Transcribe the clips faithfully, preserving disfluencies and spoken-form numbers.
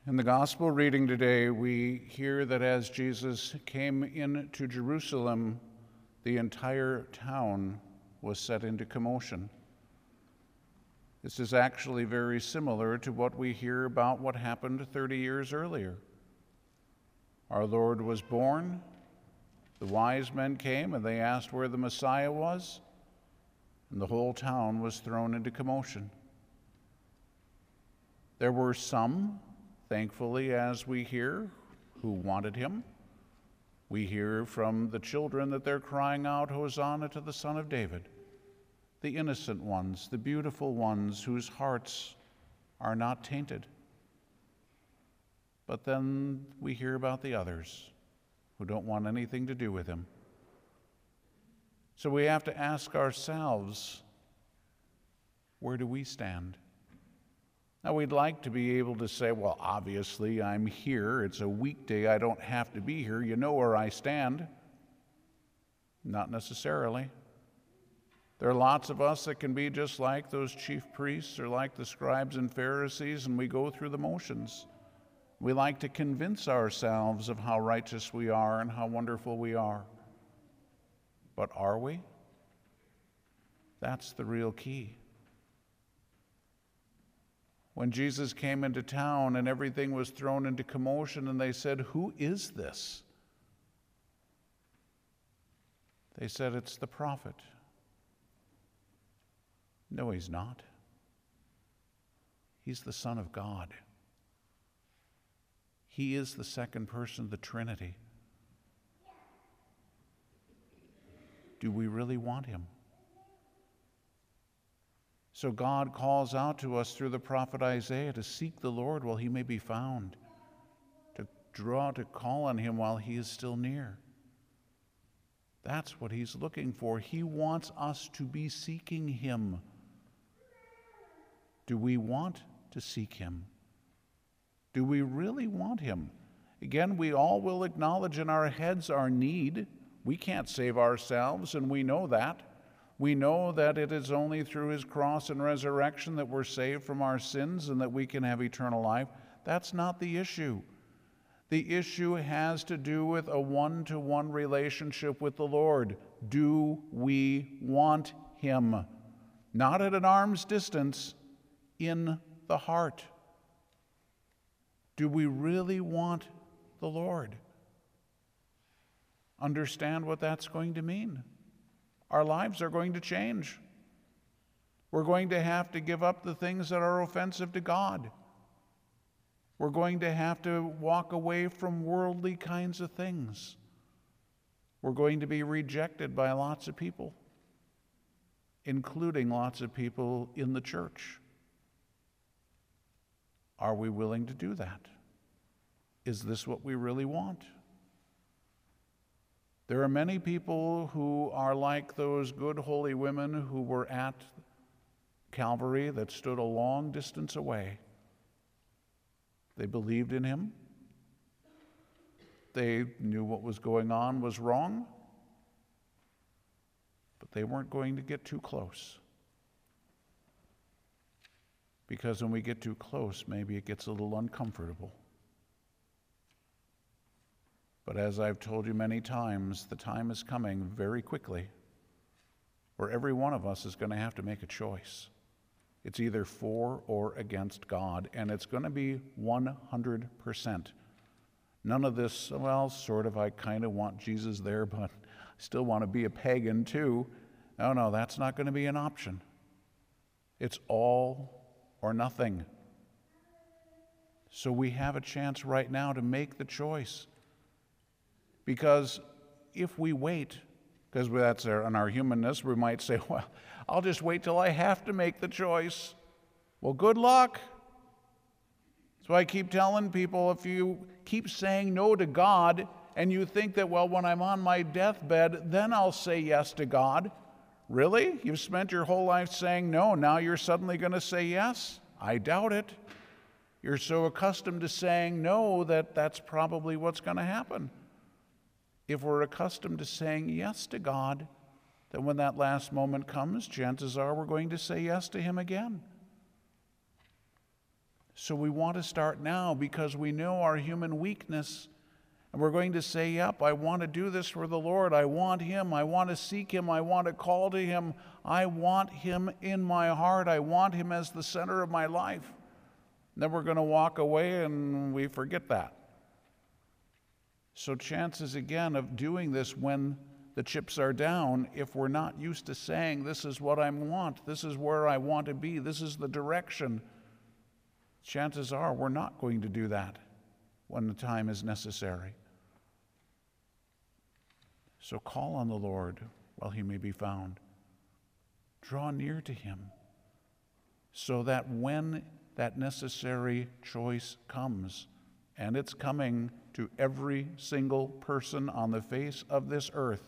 In the gospel reading today, we hear that as Jesus came into Jerusalem, the entire town was set into commotion. This is actually very similar to what we hear about what happened thirty years earlier. Our Lord was born, the wise men came and they asked where the Messiah was, and the whole town was thrown into commotion. There were some, thankfully, as we hear, who wanted him. We hear from the children that they're crying out, "Hosanna to the Son of David." The innocent ones, the beautiful ones whose hearts are not tainted. But then we hear about the others who don't want anything to do with him. So we have to ask ourselves, where do we stand? Now, we'd like to be able to say, well, obviously I'm here. It's a weekday. I don't have to be here. You know where I stand. Not necessarily. There are lots of us that can be just like those chief priests or like the scribes and Pharisees, and we go through the motions. We like to convince ourselves of how righteous we are and how wonderful we are. But are we? That's the real key. When Jesus came into town and everything was thrown into commotion and they said, "Who is this?" They said, "It's the prophet." No, he's not. He's the Son of God. He is the second person of the Trinity. Do we really want him? So God calls out to us through the prophet Isaiah to seek the Lord while he may be found, to draw, to call on him while he is still near. That's what he's looking for. He wants us to be seeking him. Do we want to seek him? Do we really want him? Again, we all will acknowledge in our heads our need. We can't save ourselves, and we know that. We know that it is only through his cross and resurrection that we're saved from our sins and that we can have eternal life. That's not the issue. The issue has to do with a one-to-one relationship with the Lord. Do we want him? Not at an arm's distance, in the heart. Do we really want the Lord? Understand what that's going to mean. Our lives are going to change. We're going to have to give up the things that are offensive to God. We're going to have to walk away from worldly kinds of things. We're going to be rejected by lots of people, including lots of people in the church. Are we willing to do that? Is this what we really want? There are many people who are like those good holy women who were at Calvary that stood a long distance away. They believed in him. They knew what was going on was wrong, but they weren't going to get too close. Because when we get too close, maybe it gets a little uncomfortable. But as I've told you many times, the time is coming very quickly where every one of us is going to have to make a choice. It's either for or against God, and it's going to be one hundred percent. None of this, well, sort of, I kind of want Jesus there, but I still want to be a pagan too. No, no, that's not going to be an option. It's all or nothing. So we have a chance right now to make the choice. Because if we wait, because that's our, in our humanness, we might say, well, I'll just wait till I have to make the choice. Well, good luck. So I keep telling people, if you keep saying no to God and you think that, well, when I'm on my deathbed, then I'll say yes to God. Really? You've spent your whole life saying no, now you're suddenly going to say yes? I doubt it. You're so accustomed to saying no that that's probably what's going to happen. If we're accustomed to saying yes to God, then when that last moment comes, chances are we're going to say yes to him again. So we want to start now because we know our human weakness. And we're going to say, yep, I want to do this for the Lord. I want him. I want to seek him. I want to call to him. I want him in my heart. I want him as the center of my life. Then we're going to walk away and we forget that. So chances again of doing this when the chips are down, if we're not used to saying, this is what I want, this is where I want to be, this is the direction, chances are we're not going to do that when the time is necessary. So call on the Lord while he may be found. Draw near to him so that when that necessary choice comes, and it's coming to every single person on the face of this earth,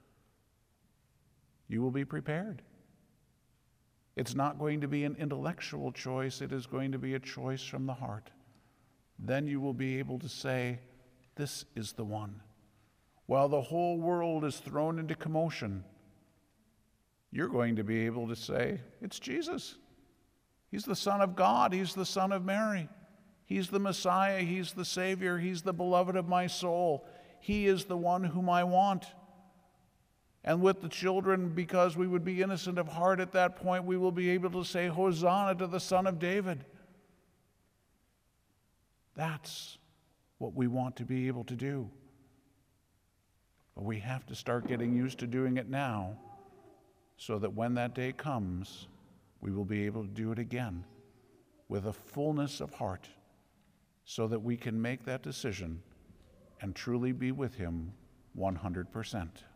you will be prepared. It's not going to be an intellectual choice. It is going to be a choice from the heart. Then you will be able to say, this is the one. While the whole world is thrown into commotion, you're going to be able to say, it's Jesus. He's the Son of God. He's the Son of Mary. He's the Messiah. He's the Savior. He's the beloved of my soul. He is the one whom I want. And with the children, because we would be innocent of heart at that point, we will be able to say, Hosanna to the Son of David. That's what we want to be able to do. But we have to start getting used to doing it now so that when that day comes, we will be able to do it again with a fullness of heart so that we can make that decision and truly be with him one hundred percent.